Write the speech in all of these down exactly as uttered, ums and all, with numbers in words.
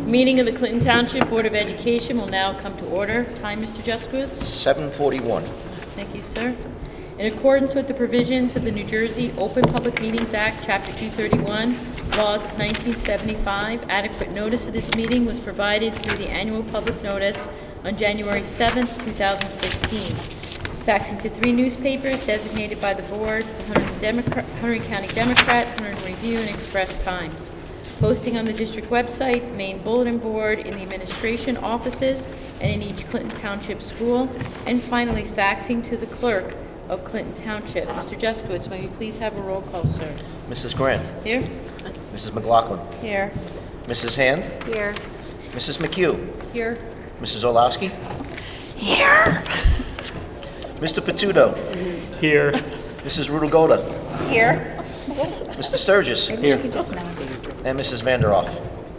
Meeting of the Clinton Township Board of Education will now come to order. Time, Mister Jaskowitz? seven forty-one. Thank you, sir. In accordance with the provisions of the New Jersey Open Public Meetings Act, Chapter two thirty-one, laws of nineteen seventy-five, adequate notice of this meeting was provided through the annual public notice on January seventh, two thousand sixteen. Faxing to three newspapers designated by the board, the Hunterdon Democrat, Hunterdon County Democrat, Hunterdon Review, and Express Times. Posting on the district website, main bulletin board, in the administration offices, and in each Clinton Township school. And finally, faxing to the clerk of Clinton Township. Mister Jaskowitz, may we please have a roll call, sir? Missus Grant. Here? Missus McLaughlin. Here. Missus Hand. Here. Missus McHugh. Here. Missus Orlowski. Here. Mister Patudo. Here. Missus Rudagoda. Here. Mister Sturgis. Here. And Missus Vanderoff.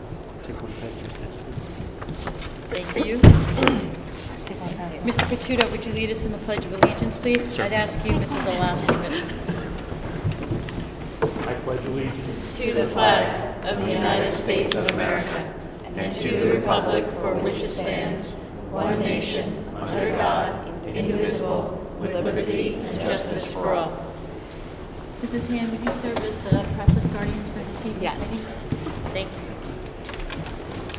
Thank you. Mister Patudo, would you lead us in the Pledge of Allegiance, please? I'd ask you, Missus Orlowski. I pledge allegiance To the flag of the United States of America and to the republic for which it stands, one nation, under God, indivisible, with liberty and justice for all. Missus Hand, would you serve as the process guardian for this evening's Yes. meeting? Thank you.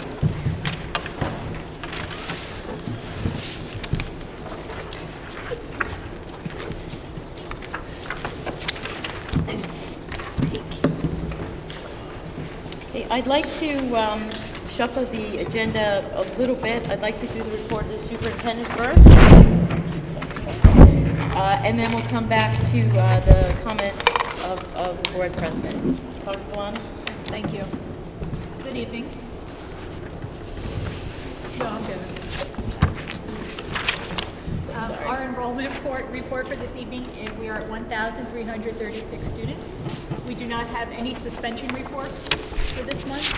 Okay, I'd like to um, shuffle the agenda a little bit. I'd like to do the report of the superintendent first. Uh, and then we'll come back to uh, the comments of, of the board president. Doctor Valani? Thank you. Good evening. No, I'm good. Um, Our enrollment report, report for this evening, is we are at one thousand three hundred thirty-six students. We do not have any suspension reports for this month.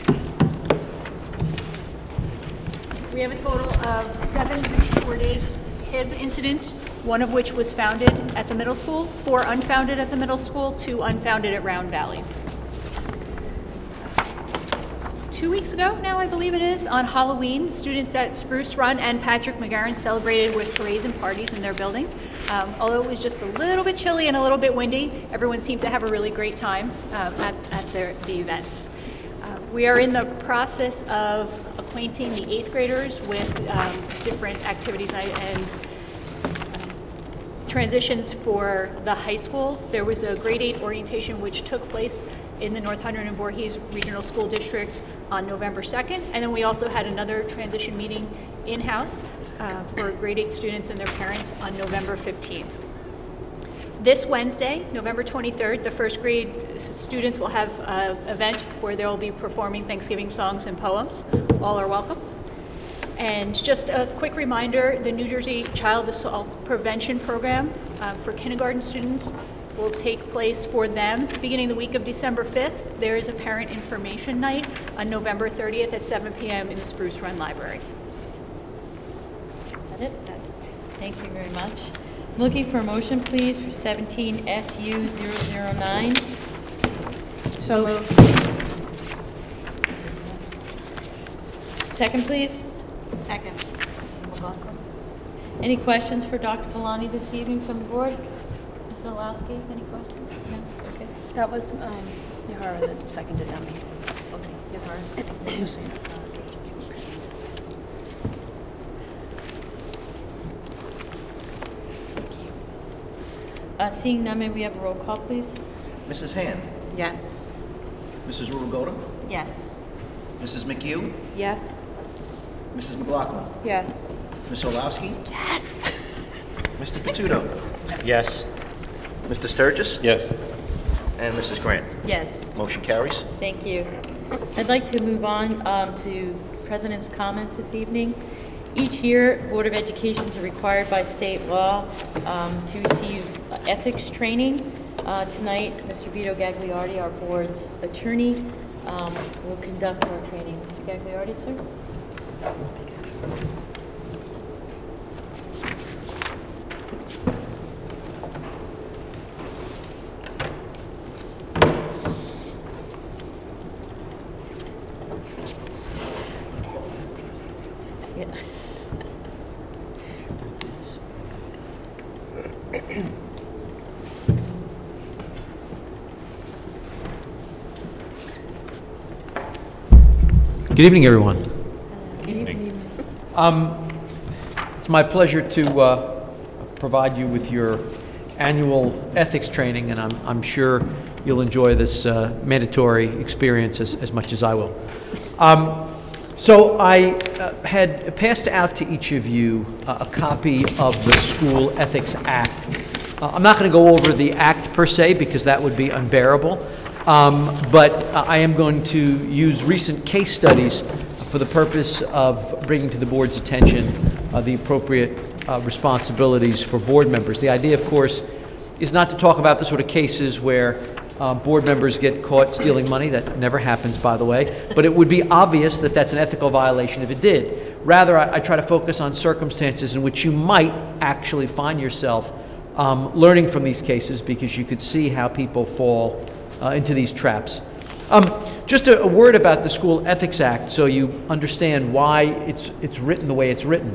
We have a total of seven reported H I V incidents, one of which was founded at the middle school, four unfounded at the middle school, two unfounded at Round Valley. Two weeks ago now, I believe it is, on Halloween, students at Spruce Run and Patrick McGarren celebrated with parades and parties in their building. Um, although it was just a little bit chilly and a little bit windy, everyone seemed to have a really great time um, at, at their, the events. Uh, we are in the process of acquainting the eighth graders with um, different activities I- and transitions for the high school. There was a grade eight orientation which took place in the North Hunterdon and Voorhees Regional School District on November second. And then we also had another transition meeting in-house uh, for grade eight students and their parents on November fifteenth. This Wednesday, November twenty-third, the first grade students will have an event where they will be performing Thanksgiving songs and poems. All are welcome. And just a quick reminder, the New Jersey Child Assault Prevention Program uh, for kindergarten students will take place for them beginning the week of December fifth. There is a parent information night on November thirtieth at seven p m in the Spruce Run Library. Is that it? That's it. Thank you very much. I'm looking for a motion, please, for seventeen S U zero zero nine. So moved. Second, please. Second. Any questions for Doctor Valani this evening from the board? Miz Orlowski, any questions? No? Okay. That was um, Yahara that seconded, not me. Okay, Yahara. Uh, seeing none, may we have a roll call, please? Missus Hand. Yes. Missus Rudagoda. Yes. Missus McHugh. Yes. Missus McLaughlin. Yes. Miss Orlowski. Yes. Mister Patudo. Yes. Mister Sturgis. Yes. And Missus Grant. Yes. Motion carries. Thank you. I'd like to move on um, to President's comments this evening. Each year, Board of Educations are required by state law um, to receive uh, ethics training. Uh, tonight, Mister Vito Gagliardi, our board's attorney, um, will conduct our training. Mister Gagliardi, sir? Yeah. Good evening, everyone. Um, it's my pleasure to uh, provide you with your annual ethics training, and I'm, I'm sure you'll enjoy this uh, mandatory experience as, as much as I will. Um, so I uh, had passed out to each of you uh, a copy of the School Ethics Act. Uh, I'm not going to go over the act per se because that would be unbearable. Um, but uh, I am going to use recent case studies for the purpose of bringing to the board's attention uh, the appropriate uh, responsibilities for board members. The idea, of course, is not to talk about the sort of cases where uh, board members get caught stealing money. That never happens, by the way. But it would be obvious that that's an ethical violation if it did. Rather, I, I try to focus on circumstances in which you might actually find yourself um, learning from these cases, because you could see how people fall Uh, into these traps. Um, just a, a word about the School Ethics Act so you understand why it's, it's written the way it's written.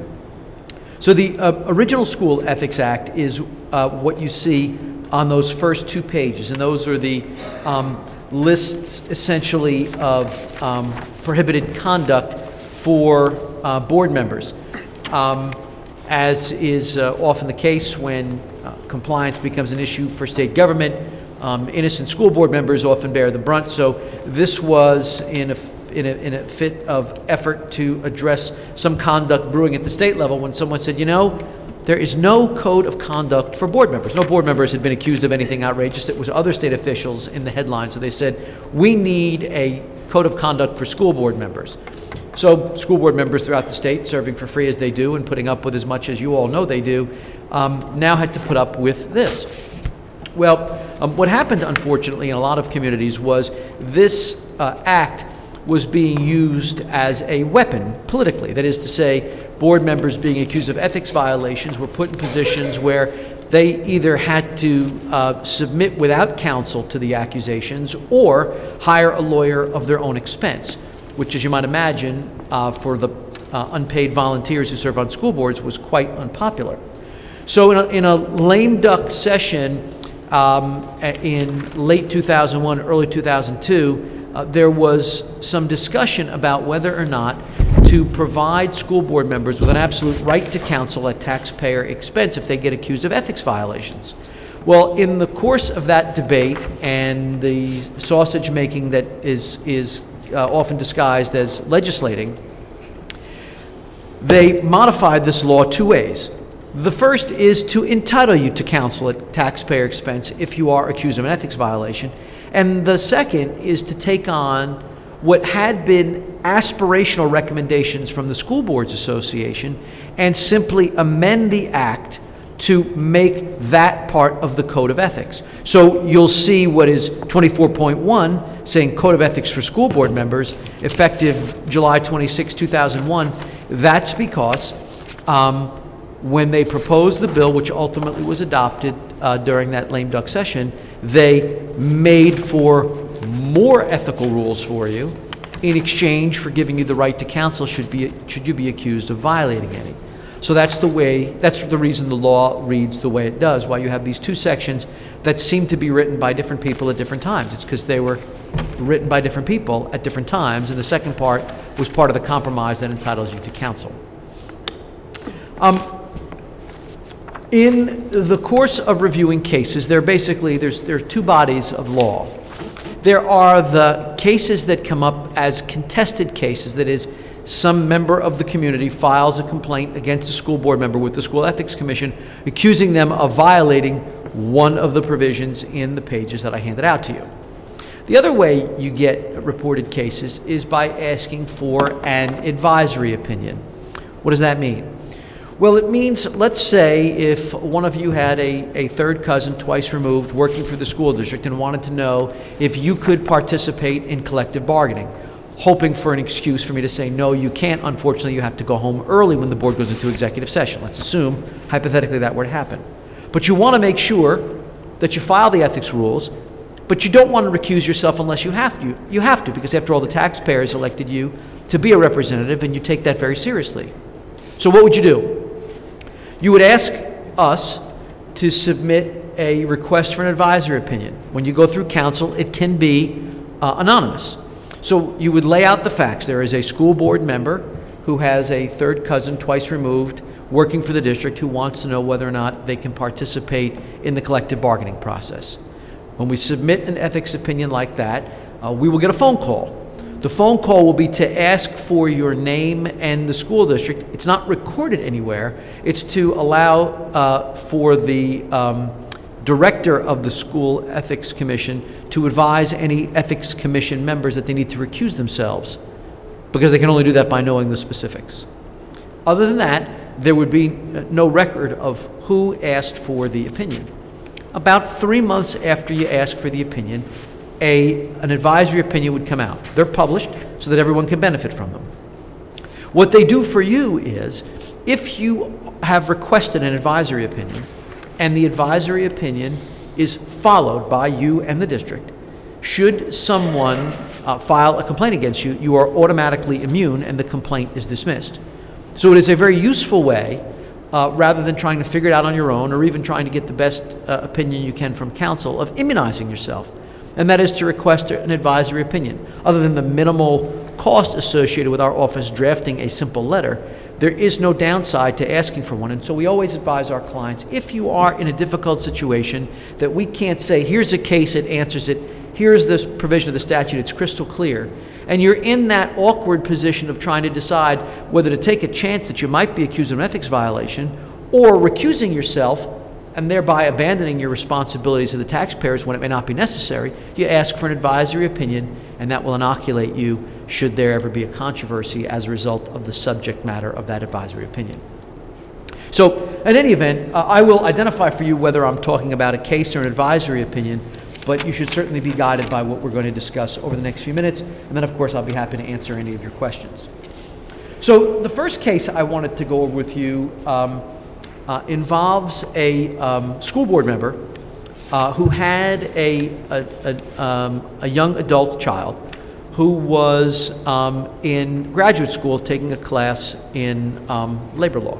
So the uh, original School Ethics Act is uh, what you see on those first two pages, and those are the um, lists essentially of um, prohibited conduct for uh, board members. Um, as is uh, often the case when uh, compliance becomes an issue for state government, Um, innocent school board members often bear the brunt. So this was in a, in, a, in a fit of effort to address some conduct brewing at the state level when someone said, you know, there is no code of conduct for board members. No board members had been accused of anything outrageous. It was other state officials in the headlines. So they said, we need a code of conduct for school board members. So school board members throughout the state, serving for free as they do and putting up with as much as you all know they do, um, now had to put up with this. Well, um, what happened, unfortunately, in a lot of communities was this uh, act was being used as a weapon politically. That is to say, board members being accused of ethics violations were put in positions where they either had to uh, submit without counsel to the accusations or hire a lawyer of their own expense, which, as you might imagine, uh, for the uh, unpaid volunteers who serve on school boards was quite unpopular. So in a, in a lame duck session, Um, in late two thousand one, early two thousand two, uh, there was some discussion about whether or not to provide school board members with an absolute right to counsel at taxpayer expense if they get accused of ethics violations. Well, in the course of that debate and the sausage making that is, is uh, often disguised as legislating, they modified this law two ways. The first is to entitle you to counsel at taxpayer expense if you are accused of an ethics violation. And the second is to take on what had been aspirational recommendations from the School Boards Association and simply amend the act to make that part of the Code of Ethics. So you'll see what is twenty-four point one saying Code of Ethics for School Board Members, effective July twenty-sixth, two thousand one. That's because um, when they proposed the bill, which ultimately was adopted uh, during that lame duck session, they made for more ethical rules for you in exchange for giving you the right to counsel should be should you be accused of violating any. So that's the way, that's the reason the law reads the way it does, why you have these two sections that seem to be written by different people at different times. It's because they were written by different people at different times, and the second part was part of the compromise that entitles you to counsel. Um, In the course of reviewing cases, there are basically, there's, there are two bodies of law. There are the cases that come up as contested cases, that is, some member of the community files a complaint against a school board member with the School Ethics Commission, accusing them of violating one of the provisions in the pages that I handed out to you. The other way you get reported cases is by asking for an advisory opinion. What does that mean? Well, it means, let's say, if one of you had a, a third cousin twice removed working for the school district and wanted to know if you could participate in collective bargaining, hoping for an excuse for me to say, no, you can't. Unfortunately, you have to go home early when the board goes into executive session. Let's assume, hypothetically, that were to happen. But you want to make sure that you file the ethics rules, but you don't want to recuse yourself unless you have to. You have to, because after all, the taxpayers elected you to be a representative, and you take that very seriously. So what would you do? You would ask us to submit a request for an advisory opinion. When you go through council, it can be uh, anonymous. So you would lay out the facts. There is a school board member who has a third cousin twice removed working for the district who wants to know whether or not they can participate in the collective bargaining process. When we submit an ethics opinion like that, uh, we will get a phone call. The phone call will be to ask for your name and the school district. It's not recorded anywhere. It's to allow uh, for the um, director of the school ethics commission to advise any ethics commission members that they need to recuse themselves, because they can only do that by knowing the specifics. Other than that, there would be no record of who asked for the opinion. About three months after you ask for the opinion, a, an advisory opinion would come out. They're published so that everyone can benefit from them. What they do for you is, if you have requested an advisory opinion and the advisory opinion is followed by you and the district, should someone uh, file a complaint against you, you are automatically immune and the complaint is dismissed. So it is a very useful way, uh, rather than trying to figure it out on your own or even trying to get the best uh, opinion you can from counsel, of immunizing yourself. And that is to request an advisory opinion. Other than the minimal cost associated with our office drafting a simple letter, there is no downside to asking for one. And so we always advise our clients, if you are in a difficult situation that we can't say, here's a case, it answers it, here's the provision of the statute, it's crystal clear, and you're in that awkward position of trying to decide whether to take a chance that you might be accused of an ethics violation or recusing yourself and thereby abandoning your responsibilities to the taxpayers when it may not be necessary, you ask for an advisory opinion, and that will inoculate you should there ever be a controversy as a result of the subject matter of that advisory opinion. So, in any event, uh, I will identify for you whether I'm talking about a case or an advisory opinion, but you should certainly be guided by what we're going to discuss over the next few minutes, and then of course I'll be happy to answer any of your questions. So the first case I wanted to go over with you um, uh, involves a um, school board member uh, who had a, a, a, um, a young adult child who was um, in graduate school taking a class in um, labor law.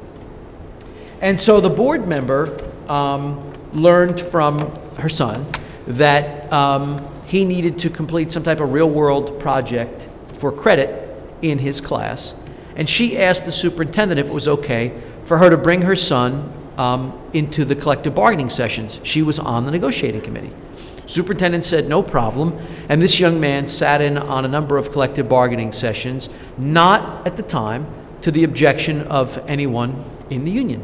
And so the board member um, learned from her son that um, he needed to complete some type of real-world project for credit in his class. And she asked the superintendent if it was okay for her to bring her son um, into the collective bargaining sessions. She was on the negotiating committee. Superintendent said no problem, and this young man sat in on a number of collective bargaining sessions, not at the time to the objection of anyone in the union.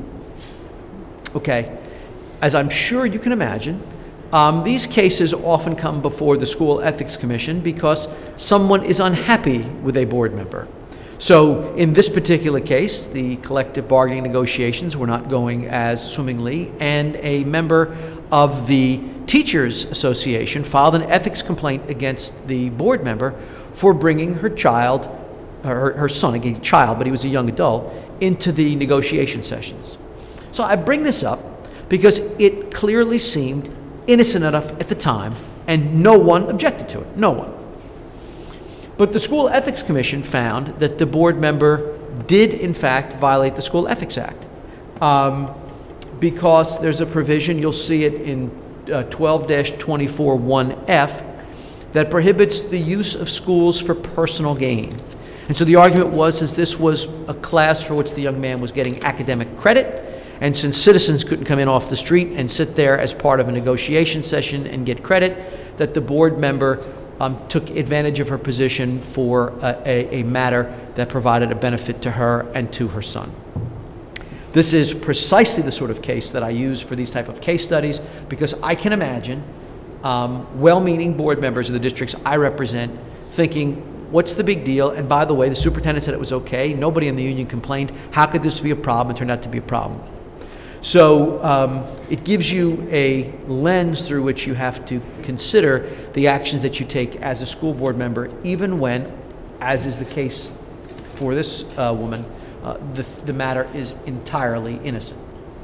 Okay, as I'm sure you can imagine, Um, these cases often come before the School Ethics Commission because someone is unhappy with a board member. So in this particular case, the collective bargaining negotiations were not going as swimmingly, and a member of the Teachers Association filed an ethics complaint against the board member for bringing her child, her, her son, again, child, but he was a young adult, into the negotiation sessions. So I bring this up because it clearly seemed innocent enough at the time, and no one objected to it, no one. But the School Ethics Commission found that the board member did, in fact, violate the School Ethics Act, um, because there's a provision, you'll see it in uh, twelve dash twenty-four one F, that prohibits the use of schools for personal gain. And so the argument was, since this was a class for which the young man was getting academic credit, and since citizens couldn't come in off the street and sit there as part of a negotiation session and get credit, that the board member um, took advantage of her position for a, a, a matter that provided a benefit to her and to her son. This is precisely the sort of case that I use for these type of case studies, because I can imagine um, well-meaning board members of the districts I represent thinking, what's the big deal? And by the way, the superintendent said it was okay. Nobody in the union complained. How could this be a problem? It turned out to be a problem. So um, it gives you a lens through which you have to consider the actions that you take as a school board member, even when, as is the case for this uh, woman, uh, the, the matter is entirely innocent.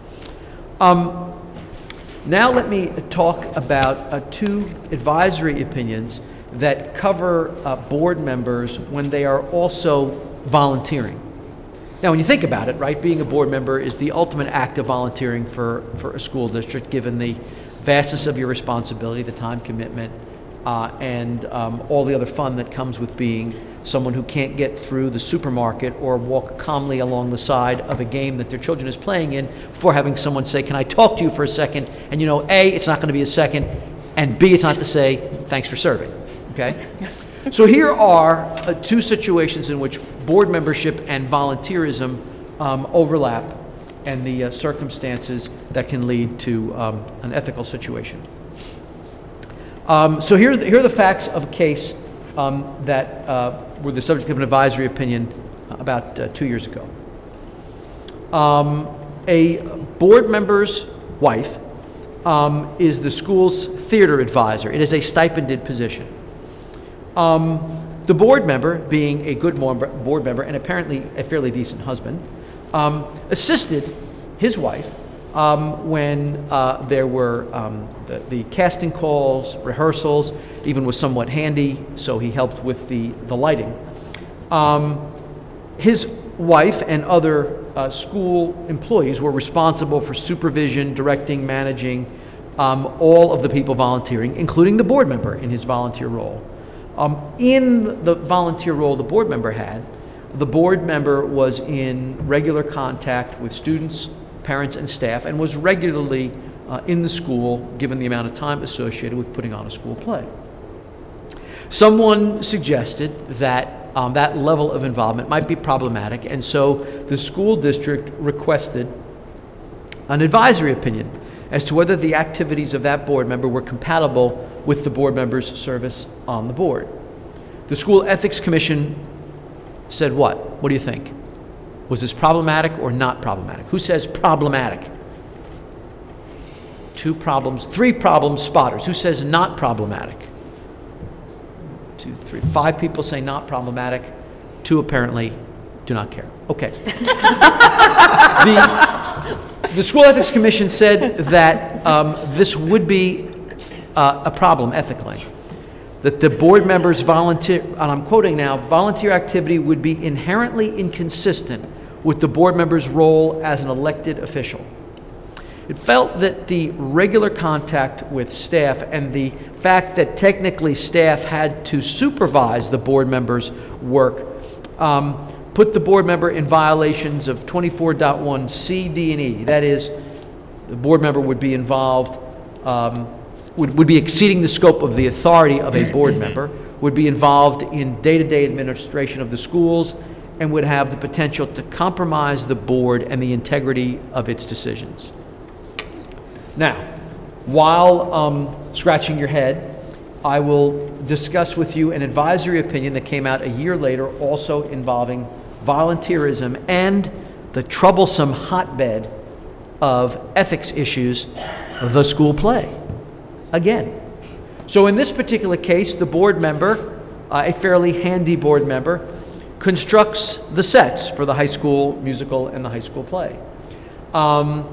Um, now let me talk about uh, two advisory opinions that cover uh, board members when they are also volunteering. Now, when you think about it, right, being a board member is the ultimate act of volunteering for, for a school district, given the vastness of your responsibility, the time commitment, uh, and um, all the other fun that comes with being someone who can't get through the supermarket or walk calmly along the side of a game that their children is playing in before having someone say, can I talk to you for a second? And you know, A, it's not going to be a second, and B, it's not to say, thanks for serving, okay? So here are uh, two situations in which board membership and volunteerism um, overlap, and the uh, circumstances that can lead to um, an ethical situation. Um, so here, here are the facts of a case um, that uh, were the subject of an advisory opinion about uh, two years ago. Um, a board member's wife um, is the school's theater advisor. It is a stipended position. Um, the board member, being a good board member and apparently a fairly decent husband, um, assisted his wife um, when uh, there were um, the, the casting calls, rehearsals, even was somewhat handy, so he helped with the, the lighting. Um, his wife and other uh, school employees were responsible for supervision, directing, managing um, all of the people volunteering, including the board member in his volunteer role. Um, in the volunteer role the board member had, the board member was in regular contact with students, parents, and staff, and was regularly uh, in the school given the amount of time associated with putting on a school play. Someone suggested that um, that level of involvement might be problematic, and so the school district requested an advisory opinion as to whether the activities of that board member were compatible with the board member's service on the board. The School Ethics Commission said what? What do you think? Was this problematic or not problematic? Who says problematic? Two problems, three problem spotters. Who says not problematic? Two, three, five people say not problematic. Two apparently do not care. Okay. the, the School Ethics Commission said that um, this would be uh, a problem ethically. Yes. That the board members' volunteer, and I'm quoting now, volunteer activity would be inherently inconsistent with the board member's role as an elected official. It felt that the regular contact with staff and the fact that technically staff had to supervise the board member's work um, put the board member in violations of twenty-four point one C, D, and E. That is, the board member would be involved, um, would, would be exceeding the scope of the authority of a board member, would be involved in day-to-day administration of the schools, and would have the potential to compromise the board and the integrity of its decisions. Now, while um, scratching your head, I will discuss with you an advisory opinion that came out a year later, also involving volunteerism and the troublesome hotbed of ethics issues, the school play. Again. So in this particular case, the board member, uh, a fairly handy board member, constructs the sets for the high school musical and the high school play. Um,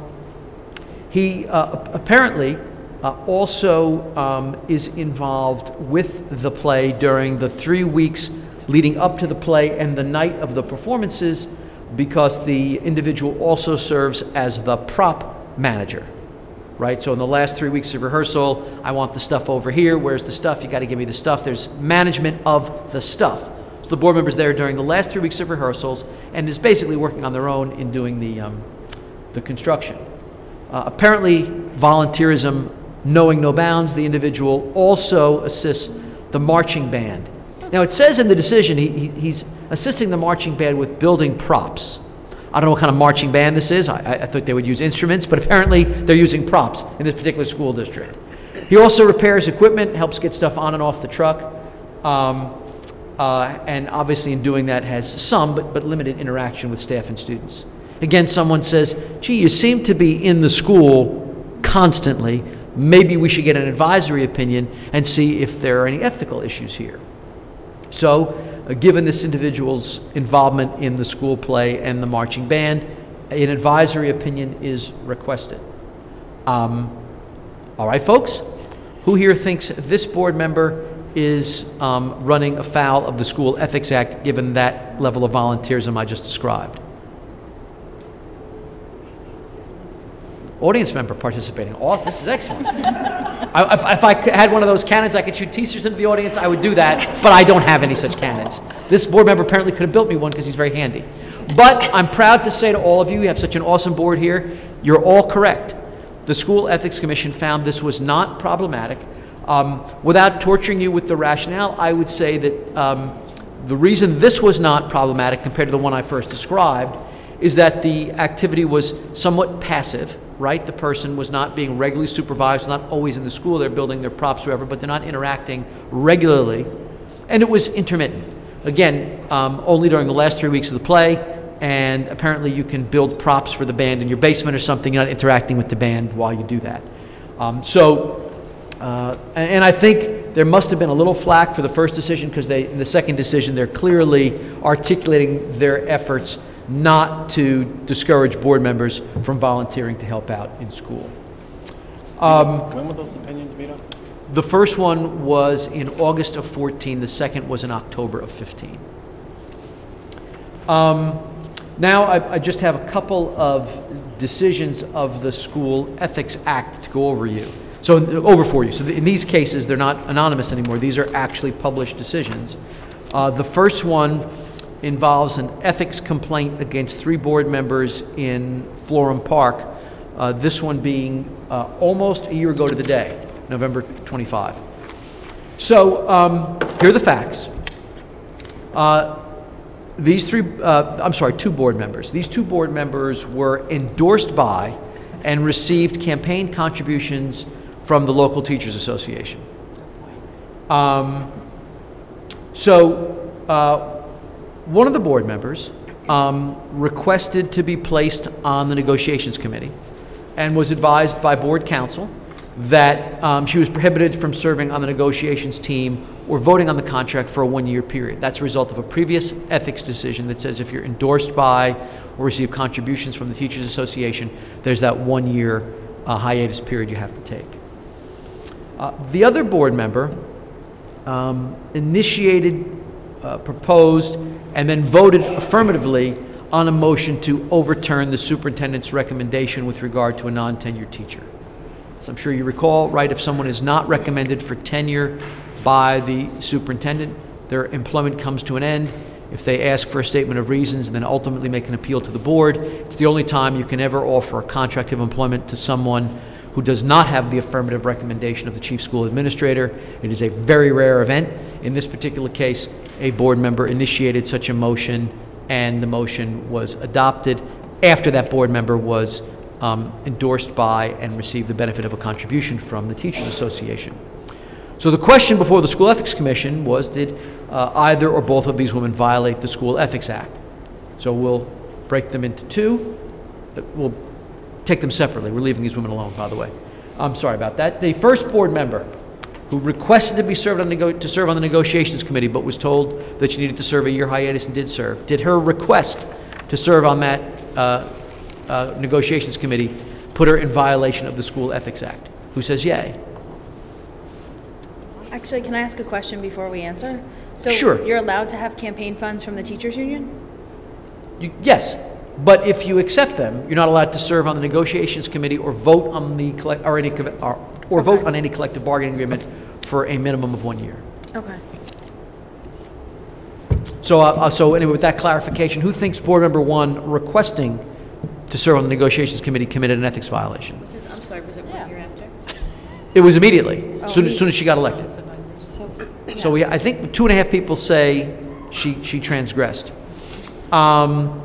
he uh, apparently uh, also um, is involved with the play during the three weeks leading up to the play and the night of the performances, because the individual also serves as the prop manager, right? So in the last three weeks of rehearsal, I want the stuff over here. Where's the stuff? You got to give me the stuff. There's management of the stuff. So the board member's there during the last three weeks of rehearsals and is basically working on their own in doing the, um, the construction. Uh, apparently, volunteerism knowing no bounds, the individual also assists the marching band. Now, it says in the decision he, he, he's assisting the marching band with building props. I don't know what kind of marching band this is. I, I thought they would use instruments, but apparently they're using props in this particular school district. He also repairs equipment, helps get stuff on and off the truck, um, uh, and obviously in doing that has some but, but limited interaction with staff and students. Again, someone says, gee, you seem to be in the school constantly. Maybe we should get an advisory opinion and see if there are any ethical issues here. So, uh, given this individual's involvement in the school play and the marching band, an advisory opinion is requested. Um, all right, folks? Who here thinks this board member is um, running afoul of the School Ethics Act, given that level of volunteerism I just described? audience member participating. Oh, this is excellent. I, if, if I could- had one of those cannons, I could shoot teasers into the audience, I would do that, but I don't have any such cannons. This board member apparently could have built me one because he's very handy. But I'm proud to say to all of you, you have such an awesome board here, you're all correct. The School Ethics Commission found this was not problematic. Um, without torturing you with the rationale, I would say that um, the reason this was not problematic compared to the one I first described is that the activity was somewhat passive, right? The person was not being regularly supervised, not always in the school, they're building their props, whatever, but they're not interacting regularly. And it was intermittent. Again, um, only during the last three weeks of the play, and apparently you can build props for the band in your basement or something, you're not interacting with the band while you do that. Um, so, uh, and, and I think there must have been a little flack for the first decision because they, in the second decision, they're clearly articulating their efforts not to discourage board members from volunteering to help out in school. Um, When were those opinions made up? the first one was in August of fourteen, the second was in October of fifteen. Um, now, I, I just have a couple of decisions of the School Ethics Act to go over you. So, over for you. So in these cases, they're not anonymous anymore. These are actually published decisions. Uh, the first one involves an ethics complaint against three board members in Florham Park, uh, this one being uh, almost a year ago to the day, November twenty-fifth. So um, here are the facts. Uh, these three, uh, I'm sorry, two board members. These two board members were endorsed by and received campaign contributions from the local Teachers Association. Um, so, uh, one of the board members um, requested to be placed on the negotiations committee and was advised by board counsel that um, she was prohibited from serving on the negotiations team or voting on the contract for a one-year period. That's a result of a previous ethics decision that says if you're endorsed by or receive contributions from the Teachers Association, there's that one-year uh, hiatus period you have to take. Uh, the other board member um, initiated, uh, proposed, and then voted affirmatively on a motion to overturn the superintendent's recommendation with regard to a non-tenured teacher. As I'm sure you recall, right, if someone is not recommended for tenure by the superintendent, their employment comes to an end. If they ask for a statement of reasons and then ultimately make an appeal to the board, it's the only time you can ever offer a contract of employment to someone who does not have the affirmative recommendation of the chief school administrator. It is a very rare event. In this particular case, a board member initiated such a motion, and the motion was adopted after that board member was um, endorsed by and received the benefit of a contribution from the Teachers Association. So the question before the School Ethics Commission was, did uh, either or both of these women violate the School Ethics Act? So we'll break them into two. We'll take them separately. We're leaving these women alone, by the way. I'm sorry about that. The first board member who requested to be served on nego- to serve on the negotiations committee, but was told that she needed to serve a year hiatus and did serve. Did her request to serve on that uh, uh, negotiations committee put her in violation of the School Ethics Act? Who says yay? Actually, can I ask a question before we answer? So Sure. you're allowed to have campaign funds from the teachers union? You, yes, but if you accept them, you're not allowed to serve on the negotiations committee or vote on the collect, or any co- or, or vote on any collective bargaining agreement for a minimum of one year. Okay. So, uh, so anyway, with that clarification, who thinks board member one requesting to serve on the negotiations committee committed an ethics violation? Was this, I'm sorry, was it one year after? It was immediately, Oh, soon, he- as soon as she got elected. So, So we, I think two and a half people say she, she transgressed. Um,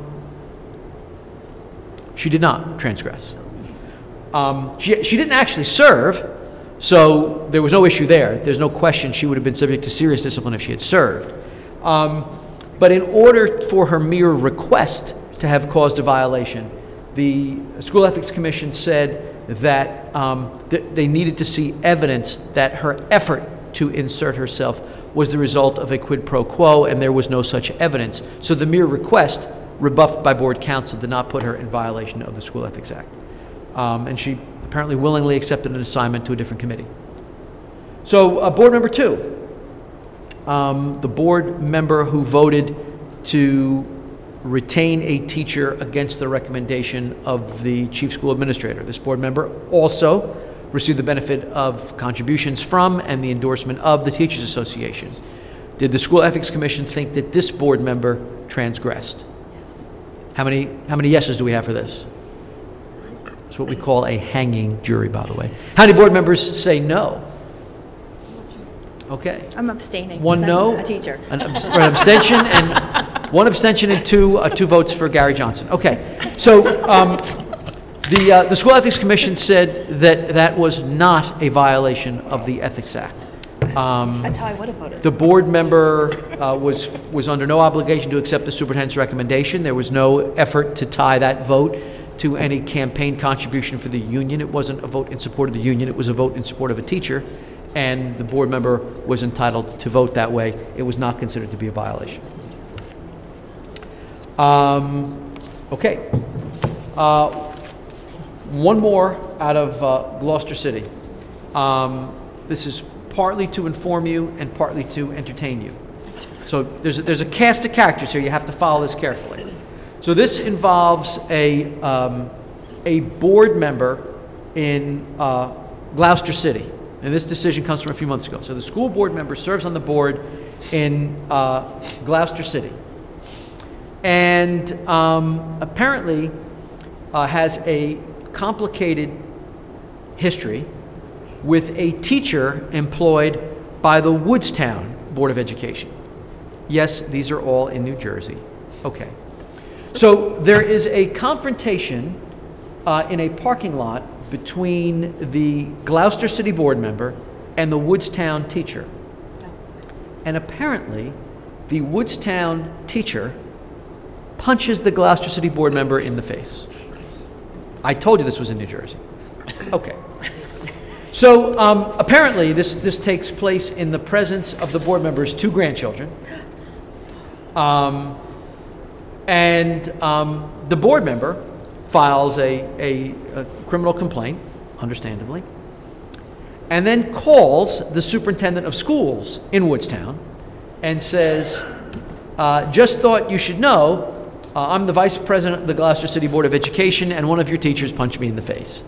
she did not transgress. Um, she, she didn't actually serve, so there was no issue there. There's no question she would have been subject to serious discipline if she had served. Um, but in order for her mere request to have caused a violation, the School Ethics Commission said that um, th- they needed to see evidence that her effort to insert herself was the result of a quid pro quo, and there was no such evidence. So the mere request, rebuffed by board counsel, did not put her in violation of the School Ethics Act. Um, and she apparently willingly accepted an assignment to a different committee. So uh, board member two, um, the board member who voted to retain a teacher against the recommendation of the chief school administrator. This board member also received the benefit of contributions from and the endorsement of the Teachers Association. Did the School Ethics Commission think that this board member transgressed? How many, how many yeses do we have for this? It's what we call a hanging jury, by the way. How many board members say no? Okay. I'm abstaining. One 'cause no. I'm a teacher. An abs- or an abstention, and one abstention and two, uh, two votes for Gary Johnson. Okay. So um, the, uh, the School Ethics Commission said that that was not a violation of the Ethics Act. Um, That's how I would have voted. The board member uh, was, was under no obligation to accept the superintendent's recommendation. There was no effort to tie that vote to any campaign contribution for the union. It wasn't a vote in support of the union. It was a vote in support of a teacher, and the board member was entitled to vote that way. It was not considered to be a violation. Um, okay. Uh, one more out of uh, Gloucester City. Um, this is partly to inform you and partly to entertain you. So there's a, there's a cast of characters here. You have to follow this carefully. So this involves a, um, a board member in uh, Gloucester City. And this decision comes from a few months ago. So the school board member serves on the board in uh, Gloucester City. And um, apparently uh, has a complicated history with a teacher employed by the Woodstown Board of Education. Yes, these are all in New Jersey. Okay. So there is a confrontation uh, in a parking lot between the Gloucester City board member and the Woodstown teacher. And apparently, the Woodstown teacher punches the Gloucester City board member in the face. I told you this was in New Jersey. Okay. So um, apparently, this, this takes place in the presence of the board member's two grandchildren. Um, and um, the board member files a, a, a criminal complaint, understandably, and then calls the superintendent of schools in Woodstown and says, uh, just thought you should know, uh, I'm the vice president of the Gloucester City Board of Education, and one of your teachers punched me in the face.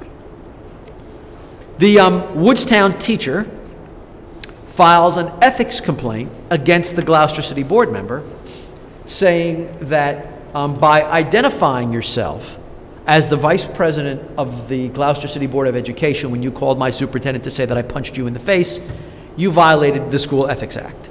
The um, Woodstown teacher files an ethics complaint against the Gloucester City board member, saying that um, by identifying yourself as the vice president of the Gloucester City Board of Education when you called my superintendent to say that I punched you in the face, you violated the School Ethics Act.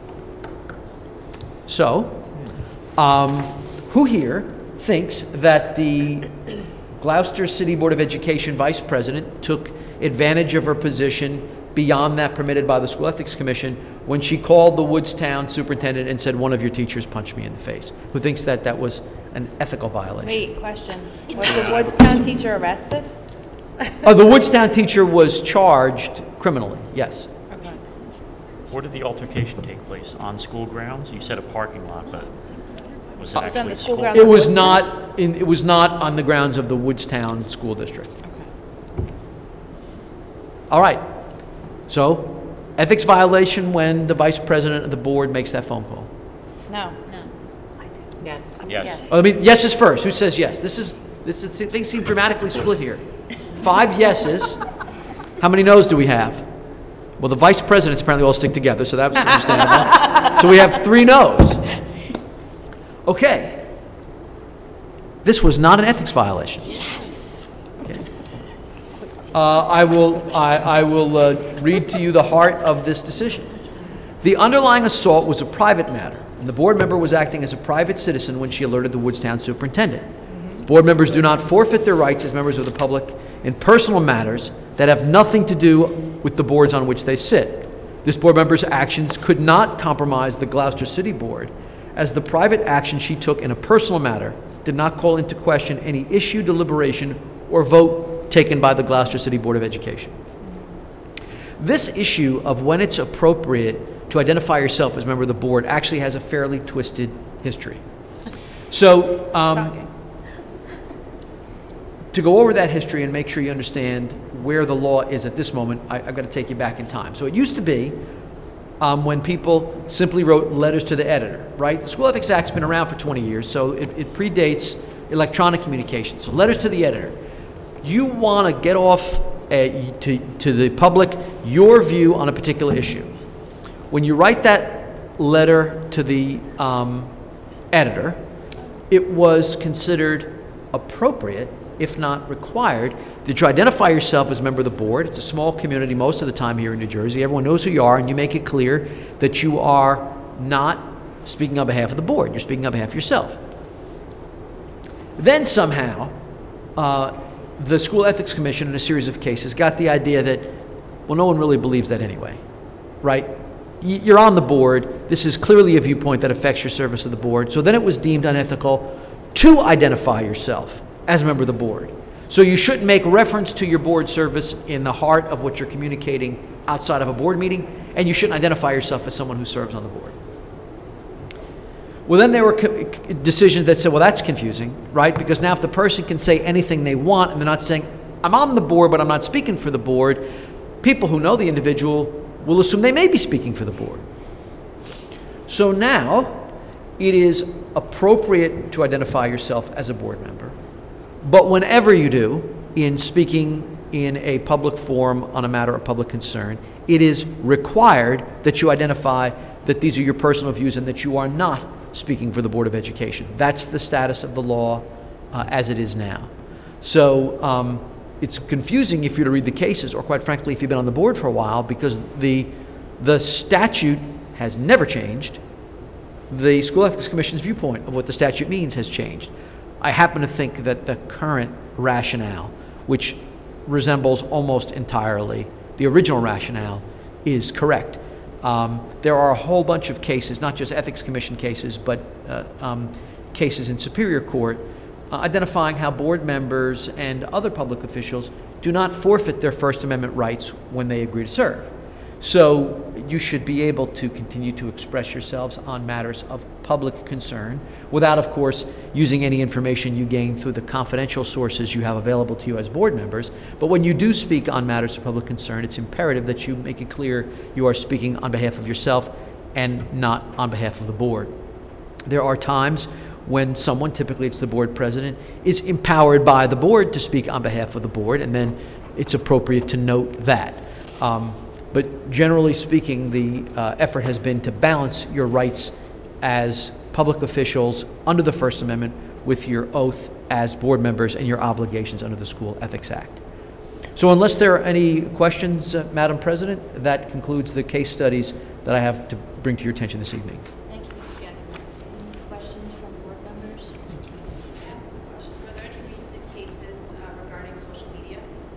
So, um, who here thinks that the Gloucester City Board of Education vice president took advantage of her position beyond that permitted by the School Ethics Commission when she called the Woodstown superintendent and said, one of your teachers punched me in the face? Who thinks that that was an ethical violation? Wait, question. Was the Woodstown teacher arrested? Uh, the Woodstown teacher was charged criminally, yes. Where did the altercation take place? On school grounds? You said a parking lot, but was it It was on actually the school school? grounds. It was not, in, it was not on the grounds of the Woodstown School District. All right. So, ethics violation when the vice president of the board makes that phone call. No. No. Yes. Yes. Oh, I mean, yes is first. Who says yes? This is, this is, things seem dramatically split here. Five yeses. How many no's do we have? Well, the vice presidents apparently all stick together, so that's understandable. So we have three no's. Okay. This was not an ethics violation. Yes. Okay. Uh, I will, I, I will uh, read to you the heart of this decision. The underlying assault was a private matter, and the board member was acting as a private citizen when she alerted the Woodstown superintendent. Board members do not forfeit their rights as members of the public in personal matters that have nothing to do with the boards on which they sit. This board member's actions could not compromise the Gloucester City Board, as the private action she took in a personal matter did not call into question any issue, deliberation, or vote taken by the Gloucester City Board of Education. This issue of when it's appropriate to identify yourself as a member of the board actually has a fairly twisted history. So, um, to go over that history and make sure you understand where the law is at this moment, I, I've got to take you back in time. So it used to be um, when people simply wrote letters to the editor, right? The School Ethics Act's been around for twenty years, so it, it predates electronic communication. So letters to the editor. You want to get off uh, to, to the public your view on a particular issue. When you write that letter to the um, editor, it was considered appropriate, if not required, that you identify yourself as a member of the board. It's a small community most of the time here in New Jersey. Everyone knows who you are, and you make it clear that you are not speaking on behalf of the board. You're speaking on behalf of yourself. Then somehow, uh, the School Ethics Commission in a series of cases got the idea that, well, no one really believes that anyway, right? Y- You're on the board. This is clearly a viewpoint that affects your service of the board. So then it was deemed unethical to identify yourself as a member of the board. So you shouldn't make reference to your board service in the heart of what you're communicating outside of a board meeting, and you shouldn't identify yourself as someone who serves on the board. Well, then there were co- decisions that said, well, that's confusing, right? Because now if the person can say anything they want and they're not saying, I'm on the board, but I'm not speaking for the board, people who know the individual will assume they may be speaking for the board. So now it is appropriate to identify yourself as a board member. But whenever you do, in speaking in a public forum on a matter of public concern, it is required that you identify that these are your personal views and that you are not speaking for the Board of Education. That's the status of the law uh, as it is now. So um, it's confusing if you were to read the cases, or quite frankly, if you've been on the board for a while, because the, the statute has never changed. The School Ethics Commission's viewpoint of what the statute means has changed. I happen to think that the current rationale, which resembles almost entirely the original rationale, is correct. Um, there are a whole bunch of cases, not just Ethics Commission cases, but uh, um, cases in Superior Court, uh, identifying how board members and other public officials do not forfeit their First Amendment rights when they agree to serve. So you should be able to continue to express yourselves on matters of public concern without, of course, using any information you gain through the confidential sources you have available to you as board members. But when you do speak on matters of public concern, it's imperative that you make it clear you are speaking on behalf of yourself and not on behalf of the board. There are times when someone, typically it's the board president, is empowered by the board to speak on behalf of the board, and then it's appropriate to note that. Um, But generally speaking, the uh, effort has been to balance your rights as public officials under the First Amendment with your oath as board members and your obligations under the School Ethics Act. So unless there are any questions, uh, Madam President, that concludes the case studies that I have to bring to your attention this evening. Thank you, Missus Gannon. Any questions from board members? Were there any recent cases uh, regarding social media?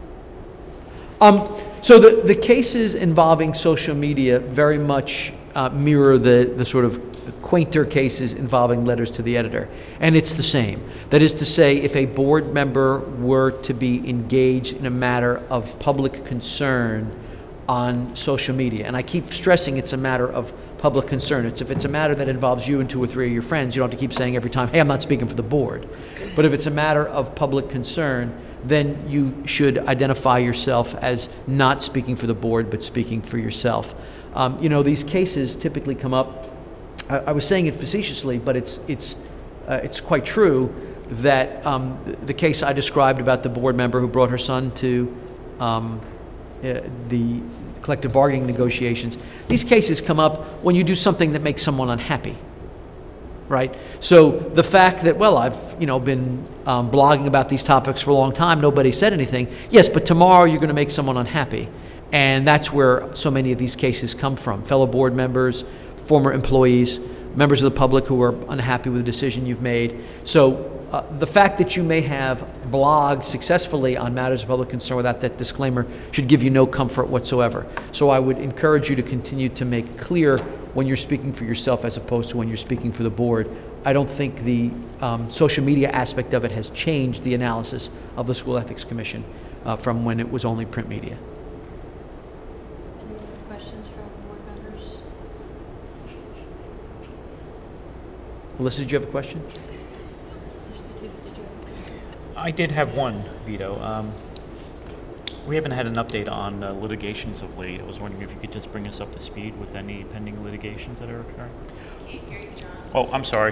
Um, so the, the cases involving social media very much uh, mirror the, the sort of quainter cases involving letters to the editor. And it's the same. That is to say, if a board member were to be engaged in a matter of public concern on social media, and I keep stressing it's a matter of public concern. It's if it's a matter that involves you and two or three of your friends, you don't have to keep saying every time, hey, I'm not speaking for the board. But if it's a matter of public concern, then you should identify yourself as not speaking for the board, but speaking for yourself. Um, you know, these cases typically come up, I, I was saying it facetiously, but it's, it's, uh, it's quite true that um, the case I described about the board member who brought her son to um, uh, the collective bargaining negotiations, these cases come up when you do something that makes someone unhappy. Right? So the fact that, well, I've, you know, been um, blogging about these topics for a long time, nobody said anything. Yes, but tomorrow you're going to make someone unhappy. And that's where so many of these cases come from. Fellow board members, former employees, members of the public who are unhappy with the decision you've made. So uh, the fact that you may have blogged successfully on matters of public concern without that disclaimer should give you no comfort whatsoever. So I would encourage you to continue to make clear when you're speaking for yourself as opposed to when you're speaking for the board. I don't think the um, social media aspect of it has changed the analysis of the School Ethics Commission uh, from when it was only print media. Any other questions from board members? Alyssa, did you have a question? Mister Patuda, did you have a question? I did have one, Vito. Um, We haven't had an update on uh, litigations of late. I was wondering if you could just bring us up to speed with any pending litigations that are occurring. Can't hear you, John. Oh, I'm sorry.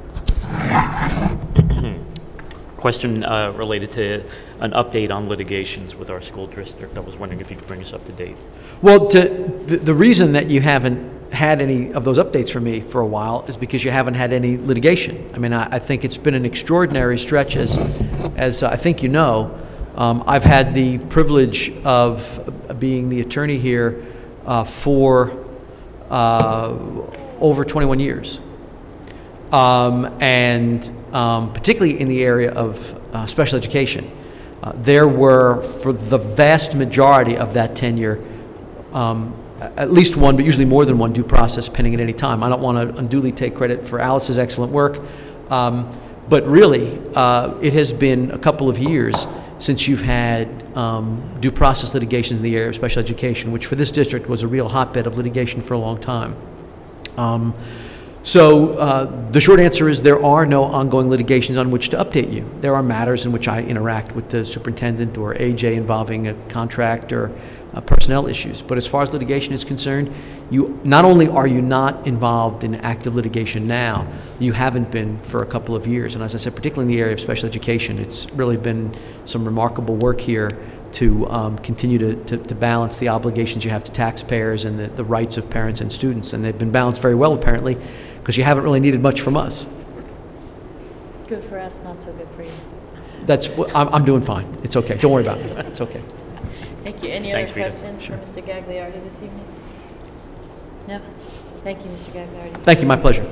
Question uh, related to an update on litigations with our school district. I was wondering if you could bring us up to date. Well, to, the, the reason that you haven't had any of those updates from me for a while is because you haven't had any litigation. I mean, I, I think it's been an extraordinary stretch, as, as I think you know. Um, I've had the privilege of being the attorney here uh, for uh, over twenty-one years. Um, and um, particularly in the area of uh, special education. Uh, there were, for the vast majority of that tenure, um, at least one, but usually more than one due process pending at any time. I don't want to unduly take credit for Alice's excellent work, um, but really, uh, it has been a couple of years since you've had um, due process litigations in the area of special education, which for this district was a real hotbed of litigation for a long time. Um, So uh, the short answer is there are no ongoing litigations on which to update you. There are matters in which I interact with the superintendent or A J involving a contract or uh, personnel issues. But as far as litigation is concerned, you not only are you not involved in active litigation now, you haven't been for a couple of years. And as I said, particularly in the area of special education, it's really been some remarkable work here to um, continue to, to, to balance the obligations you have to taxpayers and the, the rights of parents and students. And they've been balanced very well, apparently, because you haven't really needed much from us. Good for us, not so good for you. That's what, I'm, I'm doing fine. It's okay. Don't worry about it. It's okay. Thank you. Any other Thanks, Rita. questions for Mister Gagliardi this evening? No? Thank you, Mister Gagliardi. Thank you. My pleasure.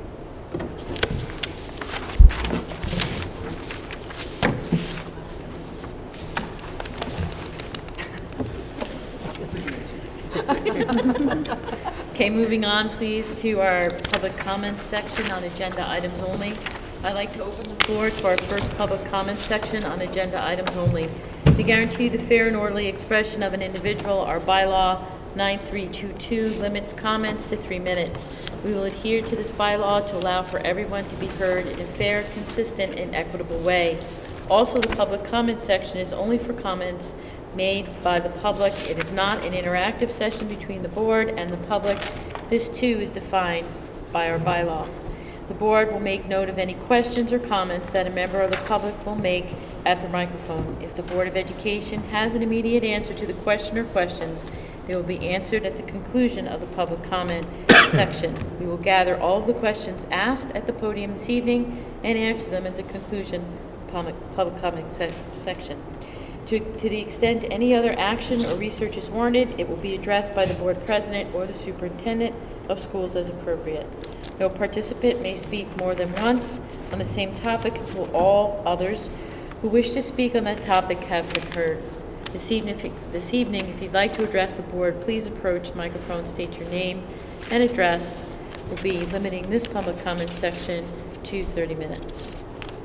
Okay, moving on, please, to our public comments section on agenda items only. I'd like to open the floor to our first public comments section on agenda items only. To guarantee the fair and orderly expression of an individual, our bylaw nine three two two limits comments to three minutes. We will adhere to this bylaw to allow for everyone to be heard in a fair, consistent, and equitable way. Also, the public comment section is only for comments made by the public. It is not an interactive session between the board and the public. This, too, is defined by our bylaw. The board will make note of any questions or comments that a member of the public will make at the microphone. If the Board of Education has an immediate answer to the question or questions, they will be answered at the conclusion of the public comment section. We will gather all of the questions asked at the podium this evening and answer them at the conclusion of the public, public comment sec section. To, to the extent any other action or research is warranted, it will be addressed by the board president or the superintendent of schools as appropriate. No participant may speak more than once on the same topic until all others who wish to speak on that topic have been heard. This evening, if, this evening, if you'd like to address the board, please approach the microphone, state your name and address. We'll be limiting this public comment section to thirty minutes.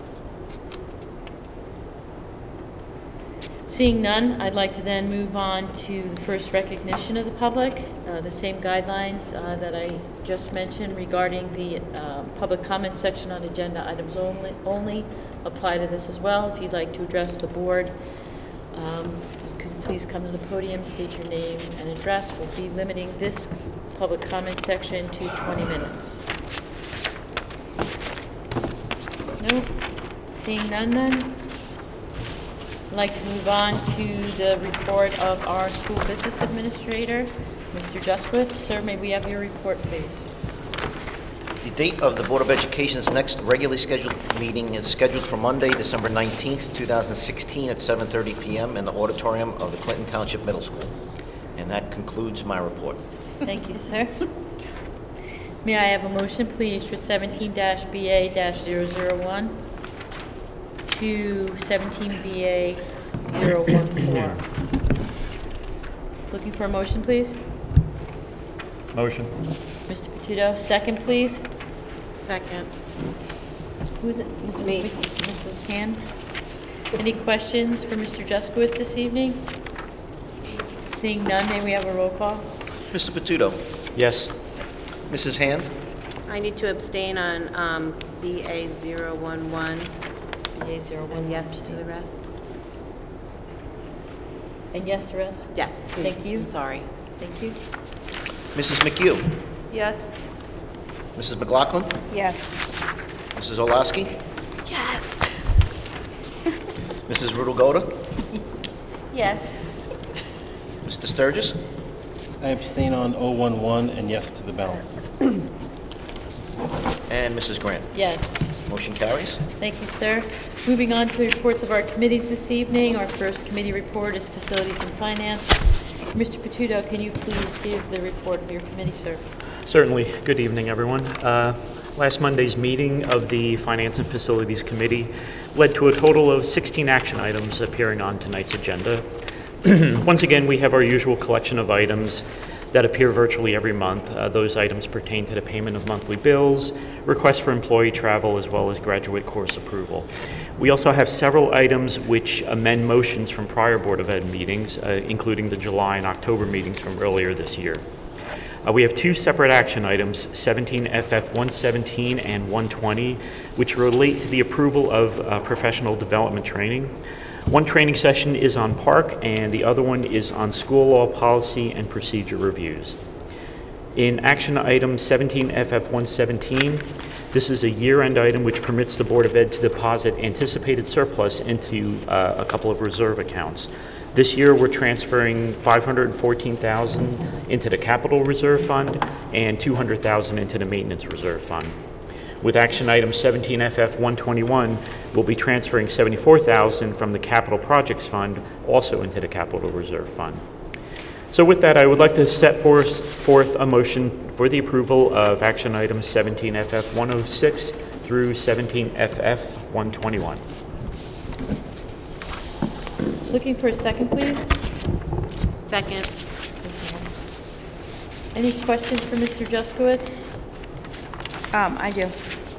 Seeing none, I'd like to then move on to the first recognition of the public. Uh, the same guidelines uh, that I just mentioned regarding the uh, public comment section on agenda items only, only apply to this as well. If you'd like to address the board, um, you could please come to the podium, state your name and address. We'll be limiting this public comment section to twenty minutes. No? Seeing none then? I'd like to move on to the report of our school business administrator, Mister Juskowitz. Sir, may we have your report, please? The date of the Board of Education's next regularly scheduled meeting is scheduled for Monday, December nineteenth, two thousand sixteen at seven thirty p m in the auditorium of the Clinton Township Middle School. And that concludes my report. Thank you, sir. May I have a motion, please, for seventeen B A zero zero one to seventeen B A zero one four? Looking for a motion, please? Motion. Mister Patudo, second, please. Second. Who's it? Missus Me. Missus Hand? Any questions for Mister Juskowitz this evening? Seeing none, may we have a roll call? Mister Patudo. Yes. Missus Hand. I need to abstain on um, B A zero one one B A zero one. and yes to the rest. And yes, the rest? Yes, please. Thank you. I'm sorry. Thank you. Missus McHugh? Yes. Missus McLaughlin? Yes. Missus Olaski? Yes. Missus Rudelgoda? Yes. Mister Sturgis? I abstain on oh one one and yes to the balance. And Missus Grant? Yes. Motion carries. Thank you, sir. Moving on to the reports of our committees this evening. Our first committee report is Facilities and Finance. Mister Patudo, can you please give the report of your committee, sir? Certainly. Good evening, everyone. Uh, Last Monday's meeting of the Finance and Facilities Committee led to a total of sixteen action items appearing on tonight's agenda. Once again, we have our usual collection of items that appear virtually every month. Uh, those items pertain to the payment of monthly bills, requests for employee travel, as well as graduate course approval. We also have several items which amend motions from prior Board of Ed meetings, uh, including the July and October meetings from earlier this year. Uh, we have two separate action items, seventeen F F one seventeen and one twenty, which relate to the approval of uh, professional development training. One training session is on park, and the other one is on school law policy and procedure reviews. In action item seventeen F F one seventeen, this is a year-end item which permits the Board of Ed to deposit anticipated surplus into uh, a couple of reserve accounts. This year, we're transferring five hundred fourteen thousand dollars into the Capital Reserve Fund and two hundred thousand dollars into the Maintenance Reserve Fund. With action item seventeen F F one twenty-one, we'll be transferring seventy-four thousand dollars from the Capital Projects Fund also into the Capital Reserve Fund. So with that, I would like to set forth, forth a motion for the approval of action items seventeen F F one oh six through seventeen F F one twenty-one. Looking for a second, please? Second. Any questions for Mister Juskowitz? Um, I do.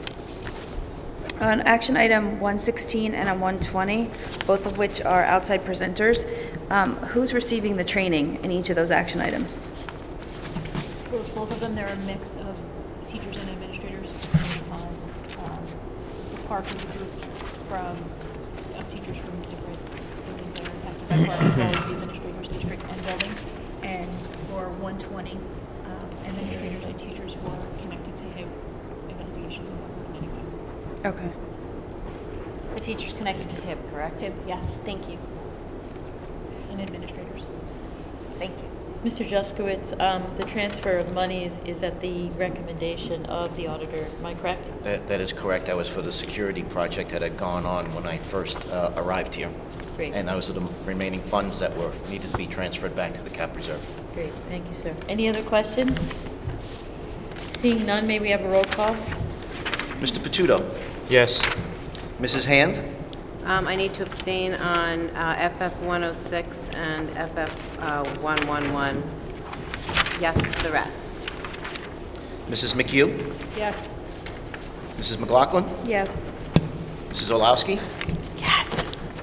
On action item one sixteen and on one twenty, both of which are outside presenters, um, who's receiving the training in each of those action items? For both of them, they're a mix of teachers and administrators. Um, um, The park is a group from, of teachers from different buildings that are impacted by park, as well as the administrators, district and building. And for one twenty, um, administrators and teachers who are connected to H I B investigations and what we're planning on. Okay. The teacher's connected to H I B, correct? H I B, yes, Thank you. and administrators. Thank you. Mister Juskowitz, um, the transfer of monies is at the recommendation of the auditor. Am I correct? That, that is correct. That was for the security project that had gone on when I first uh, arrived here. Great. And those are the remaining funds that were needed to be transferred back to the cap reserve. Great, thank you, sir. Any other questions? Seeing none, may we have a roll call? Mister Patudo? Yes. Missus Hand? Um, I need to abstain on uh, F F one oh six and F F uh, one eleven. Yes to the rest. Missus McHugh? Yes. Missus McLaughlin? Yes. Missus Olowski? Yes.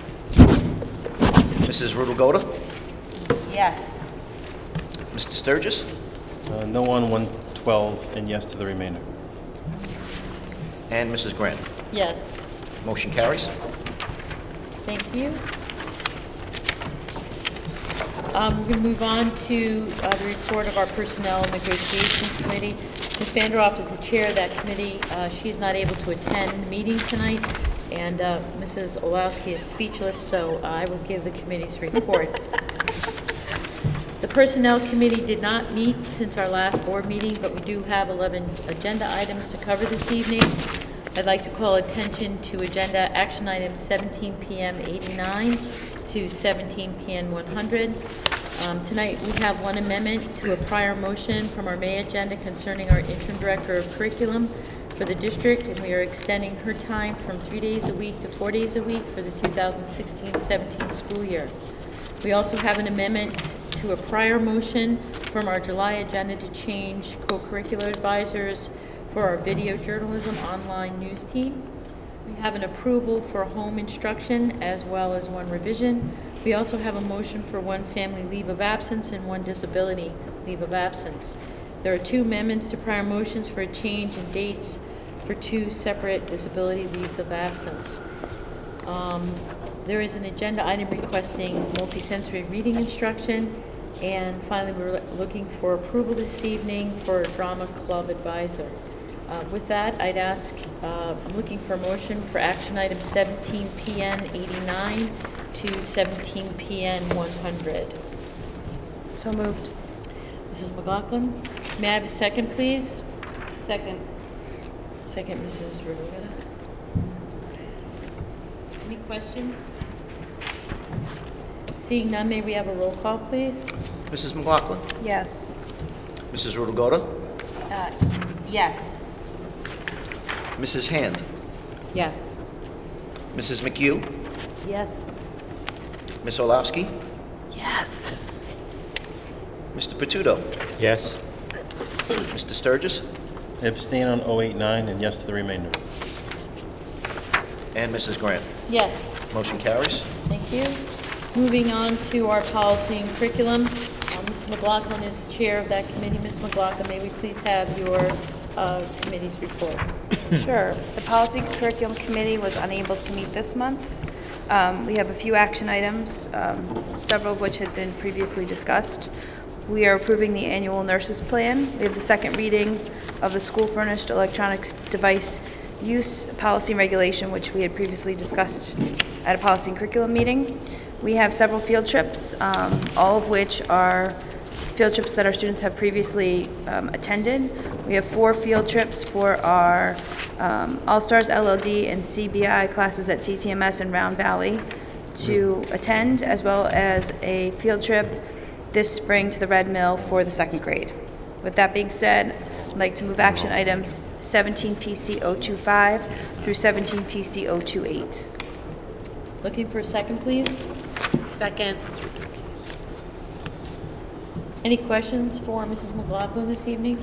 Missus Rudelgoda? Yes. Mister Sturgis? Uh, no on one twelve and yes to the remainder. And Missus Grant? Yes, Motion carries. thank you. Um, We're going to move on to uh, the report of our Personnel and Negotiation Committee. Miz Vanderoff is the chair of that committee. Uh, She's not able to attend the meeting tonight, and uh, Missus Olowski is speechless, so I will give the committee's report. The Personnel Committee did not meet since our last board meeting, but we do have eleven agenda items to cover this evening. I'd like to call attention to agenda action items seventeen P M eighty-nine to seventeen P M one hundred. Um, Tonight, we have one amendment to a prior motion from our May agenda concerning our interim director of curriculum for the district, and we are extending her time from three days a week to four days a week for the two thousand sixteen seventeen school year. We also have an amendment to a prior motion from our July agenda to change co-curricular advisors for our video journalism online news team. We have an approval for home instruction as well as one revision. We also have a motion for one family leave of absence and one disability leave of absence. There are two amendments to prior motions for a change in dates for two separate disability leaves of absence. Um, There is an agenda item requesting multisensory reading instruction. And finally, we're looking for approval this evening for a drama club advisor. Uh, With that, I'd ask, uh, I'm looking for a motion for action item seventeen P N eighty-nine to seventeen P N one hundred. So moved. Missus McLaughlin, may I have a second, please? Second. Second, Missus Redoga. Any questions? Seeing none, may we have a roll call, please? Missus McLaughlin, Yes. Missus Rudigoda, Uh, Yes. Missus Hand, Yes. Missus McHugh, Yes. Miss Olowski, Yes. Mister Patudo, Yes. Mister Sturgis, Abstain on oh eight nine and yes to the remainder. and Missus Grant. Yes. Motion carries. Thank you. Moving on to our policy and curriculum. Uh, Miz McLaughlin is the chair of that committee. Miz McLaughlin, may we please have your uh, committee's report? Sure. The Policy Curriculum Committee was unable to meet this month. Um, We have a few action items, um, several of which had been previously discussed. We are approving the annual nurses plan. We have the second reading of the school-furnished electronics device use policy and regulation, which we had previously discussed at a policy and curriculum meeting. We have several field trips, um, all of which are field trips that our students have previously um, attended. We have four field trips for our um, All-Stars L L D and C B I classes at T T M S and Round Valley to attend, as well as a field trip this spring to the Red Mill for the second grade. With that being said, I'd like to move action items seventeen P C zero two five through seventeen P C zero two eight. Looking for a second, please? Second. Any questions for Missus McLaughlin this evening?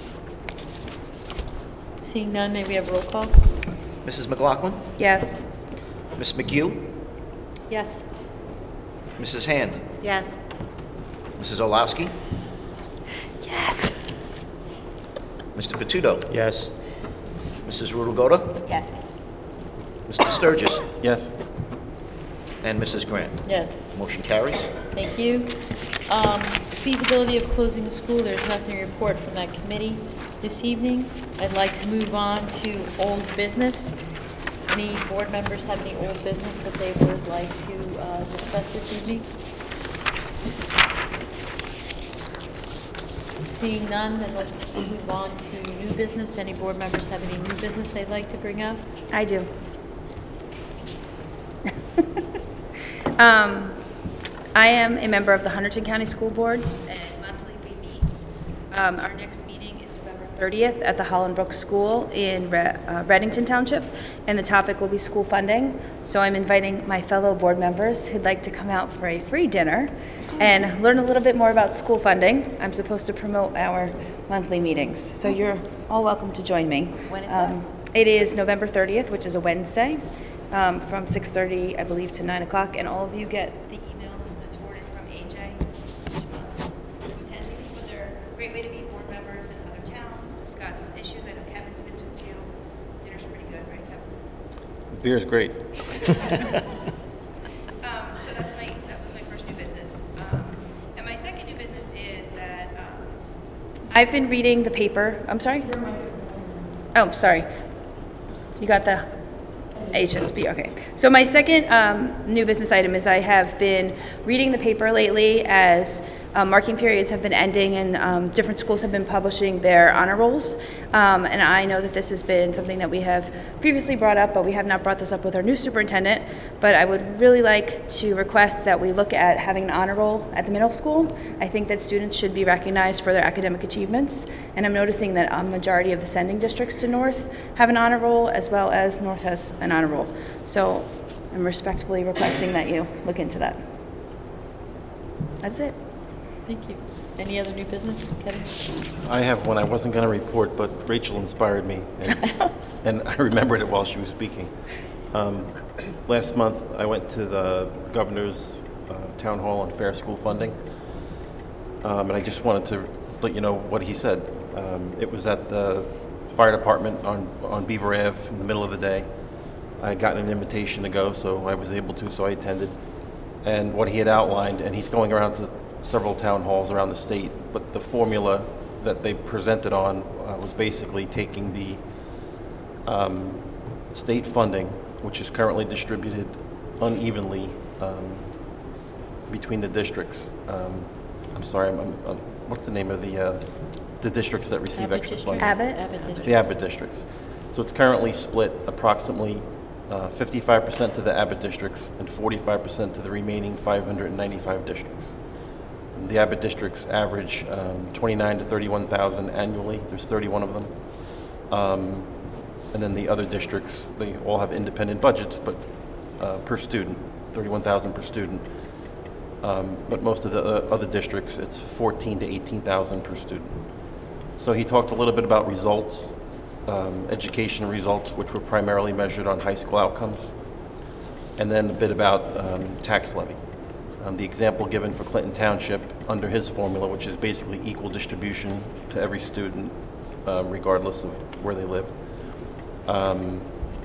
Seeing none, may we have roll call? Missus McLaughlin, Yes. Miss McHugh, Yes. Missus Hand, Yes. Missus Olowski, Yes. Mister Patudo, Yes. Missus Rudigoda, Yes. Mister Sturgis, Yes. and Missus Grant. Yes. Motion carries. Thank you. Um, Feasibility of closing the school, there's nothing to report from that committee this evening. I'd like to move on to old business. Any board members have any old business that they would like to uh, discuss this evening? Seeing none, then let's move on to new business. Any board members have any new business they'd like to bring up? I do. Um, I am a member of the Hunterdon County School Boards, and monthly we meet. Um, Our next meeting is November thirtieth at the Hollandbrook School in Re- uh, Reddington Township, and the topic will be school funding. So I'm inviting my fellow board members who'd like to come out for a free dinner and learn a little bit more about school funding. I'm supposed to promote our monthly meetings, so you're all welcome to join me. When is Um, It is November thirtieth, which is a Wednesday, um, from six thirty, I believe, to nine o'clock, and all of you get the email that's forwarded from A J each month to attend these, but they're a great way to meet board members in other towns, discuss issues. I know Kevin's been to a few. Dinner's pretty good, right, Kevin? Beer's great. Um, so that's my, that was my first new business. Um, and my second new business is that, um, I've been reading the paper, I'm sorry? Oh, sorry. You got the H S B, okay. So my second um, new business item is I have been reading the paper lately as um, marking periods have been ending and um, different schools have been publishing their honor rolls. Um, and I know that this has been something that we have previously brought up, but we have not brought this up with our new superintendent. But I would really like to request that we look at having an honor roll at the middle school. I think that students should be recognized for their academic achievements. And I'm noticing that a majority of the sending districts to North have an honor roll, as well as North has an honor roll. So I'm respectfully requesting that you look into that. That's it. Thank you. Any other new business, Kevin? I have one I wasn't going to report, but Rachel inspired me, and, and I remembered it while she was speaking. Um, last month, I went to the governor's uh, town hall on fair school funding, um, and I just wanted to let you know what he said. Um, it was at the fire department on, on Beaver Ave in the middle of the day. I had gotten an invitation to go, so I was able to, so I attended. And what he had outlined, and he's going around to several town halls around the state, but the formula that they presented on uh, was basically taking the um, state funding, which is currently distributed unevenly um, between the districts. Um, I'm sorry, I'm, I'm, I'm, what's the name of the uh, the districts that receive Abbott extra District? funding? Abbott? Abbott District. The Abbott districts. So it's currently split approximately uh, fifty-five percent to the Abbott districts and forty-five percent to the remaining five hundred ninety-five districts. The Abbott districts average um, twenty-nine to thirty-one thousand annually. There's thirty-one of them. Um, and then the other districts, they all have independent budgets, but uh, per student, thirty-one thousand per student. Um, but most of the uh, other districts, it's fourteen to eighteen thousand per student. So he talked a little bit about results, um, education results, which were primarily measured on high school outcomes, and then a bit about um, tax levy. Um, the example given for Clinton Township under his formula, which is basically equal distribution to every student, um, regardless of where they live. Um,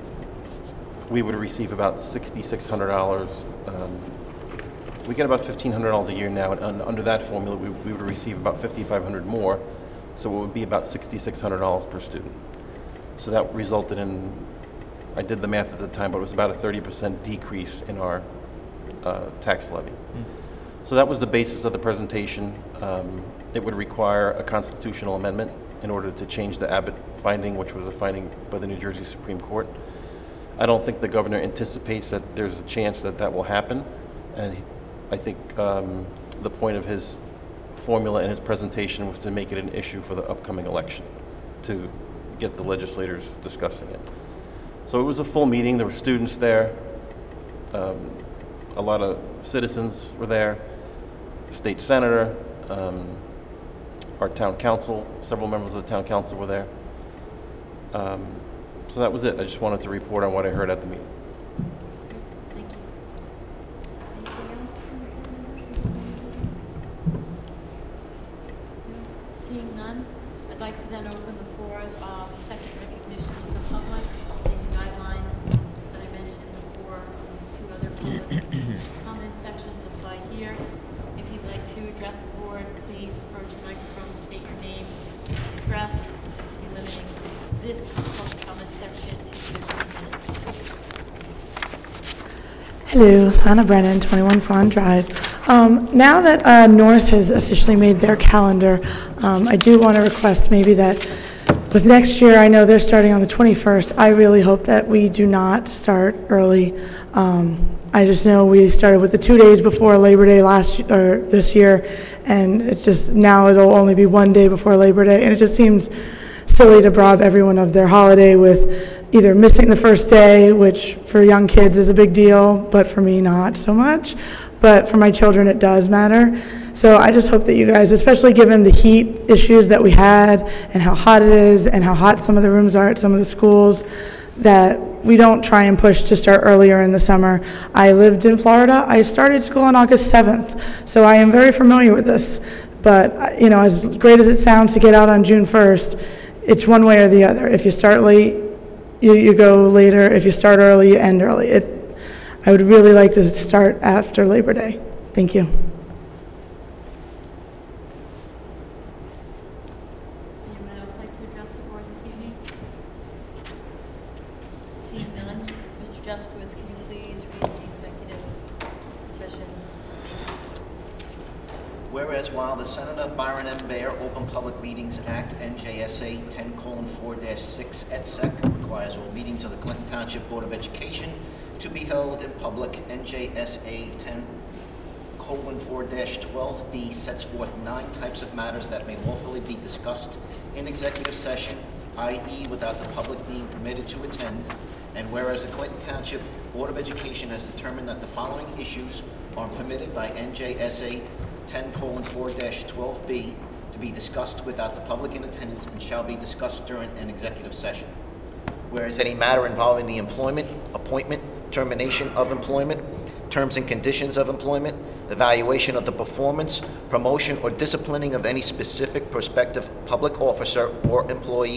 we would receive about six thousand six hundred dollars. Um, we get about fifteen hundred dollars a year now, and, and under that formula, we, we would receive about fifty-five hundred dollars more, so it would be about six thousand six hundred dollars per student. So that resulted in, I did the math at the time, but it was about a thirty percent decrease in our uh, tax levy. Mm. So that was the basis of the presentation. Um, it would require a constitutional amendment in order to change the Abbott finding, which was a finding by the New Jersey Supreme Court. I don't think the governor anticipates that there's a chance that that will happen, and I think um, the point of his formula in his presentation was to make it an issue for the upcoming election, to get the legislators discussing it. So it was a full meeting. There were students there. Um, a lot of citizens were there. State senator, um, our town council, several members of the town council were there. Um, so that was it. I just wanted to report on what I heard at the meeting. Thank you. Anything else? No? Seeing none, I'd like to then open the floor, uh, second recognition to the public, same guidelines that I mentioned before, um, two other public comment sections apply here. If you'd like to address the board, please approach the microphone, state your name, address, be limiting this public comment section to fifteen minutes. Hello, Hannah Brennan, twenty-one Fawn Drive. Um, now that uh, North has officially made their calendar, um, I do want to request maybe that with next year, I know they're starting on the twenty-first. I really hope that we do not start early. Um, I just know we started with the two days before Labor Day last or this year, and it's just now it'll only be one day before Labor Day, and it just seems silly to rob everyone of their holiday with either missing the first day, which for young kids is a big deal, but for me not so much. But for my children it does matter. So I just hope that you guys, especially given the heat issues that we had and how hot it is and how hot some of the rooms are at some of the schools, that we don't try and push to start earlier in the summer. I lived in Florida. I started school on August seventh, so I am very familiar with this. But, you know, as great as it sounds to get out on June first, it's one way or the other. If you start late, you, you go later. If you start early, you end early. It, I would really like to start after Labor Day. Thank you. Anyone else like to address the board this evening? Seeing none, Mister Jaskowitz, can you please read the executive session statements? Whereas while the Senator Byron M. Baer Open Public Meetings Act, N J S A ten four dash six et sec, requires all meetings of the Clinton Township Board of Education to be held in public, N J S A ten four dash twelve B sets forth nine types of matters that may lawfully be discussed in executive session, that is without the public being permitted to attend. And whereas the Clinton Township Board of Education has determined that the following issues are permitted by N J S A ten four dash twelve B to be discussed without the public in attendance and shall be discussed during an executive session. Whereas any matter involving the employment, appointment, termination of employment, terms and conditions of employment, evaluation of the performance, promotion, or disciplining of any specific prospective public officer or employee,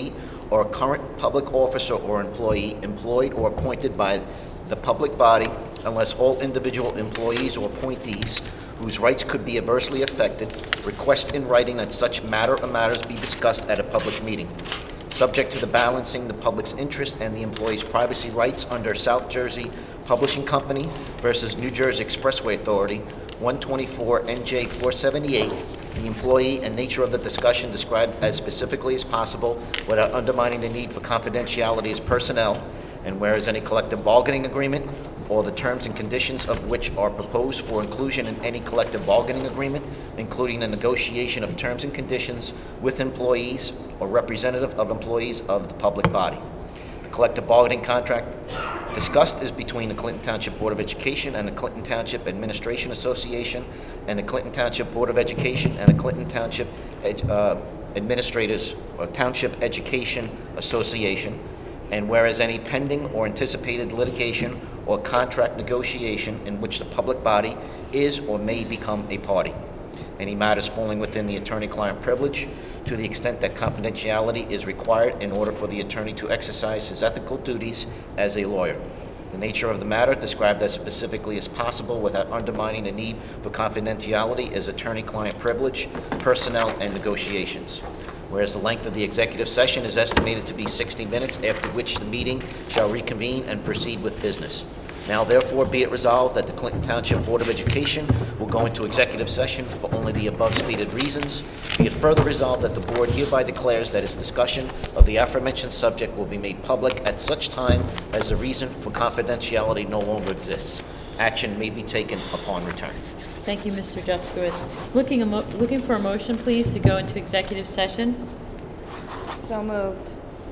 or a current public officer or employee employed or appointed by the public body unless all individual employees or appointees whose rights could be adversely affected request in writing that such matter or matters be discussed at a public meeting, subject to the balancing the public's interest and the employee's privacy rights under South Jersey Publishing Company versus New Jersey Expressway Authority, one twenty-four N J four seventy-eight, the employee and nature of the discussion described as specifically as possible without undermining the need for confidentiality as personnel, and whereas any collective bargaining agreement or the terms and conditions of which are proposed for inclusion in any collective bargaining agreement, including the negotiation of terms and conditions with employees or representative of employees of the public body. The collective bargaining contract discussed is between the Clinton Township Board of Education and the Clinton Township Administration Association and the Clinton Township Board of Education and the Clinton Township Ed- uh, Administrators or Township Education Association. And whereas any pending or anticipated litigation or contract negotiation in which the public body is or may become a party. Any matters falling within the attorney-client privilege to the extent that confidentiality is required in order for the attorney to exercise his ethical duties as a lawyer. The nature of the matter described as specifically as possible without undermining the need for confidentiality is attorney-client privilege, personnel, and negotiations. Whereas the length of the executive session is estimated to be sixty minutes, after which the meeting shall reconvene and proceed with business. Now therefore be it resolved that the Clinton Township Board of Education will go into executive session for only the above stated reasons. Be it further resolved that the board hereby declares that its discussion of the aforementioned subject will be made public at such time as the reason for confidentiality no longer exists. Action may be taken upon return. Thank you, Mister Juskowitz. Looking, a mo- looking for a motion, please, to go into executive session. So moved.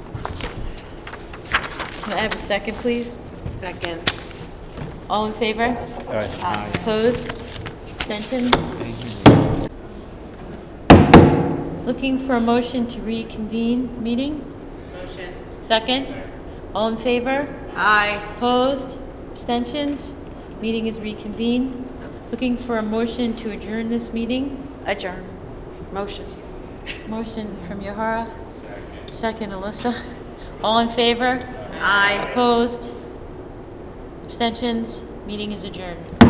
Can I have a second, please? Second. All in favor? Aye. Opposed? Abstentions? Looking for a motion to reconvene meeting? Motion. Second? All in favor? Aye. Opposed? Abstentions? Meeting is reconvened. Looking for a motion to adjourn this meeting? Adjourn. Motion. Motion from Yohara. Second, Alyssa. All in favor? Aye. Opposed? Abstentions? Meeting is adjourned.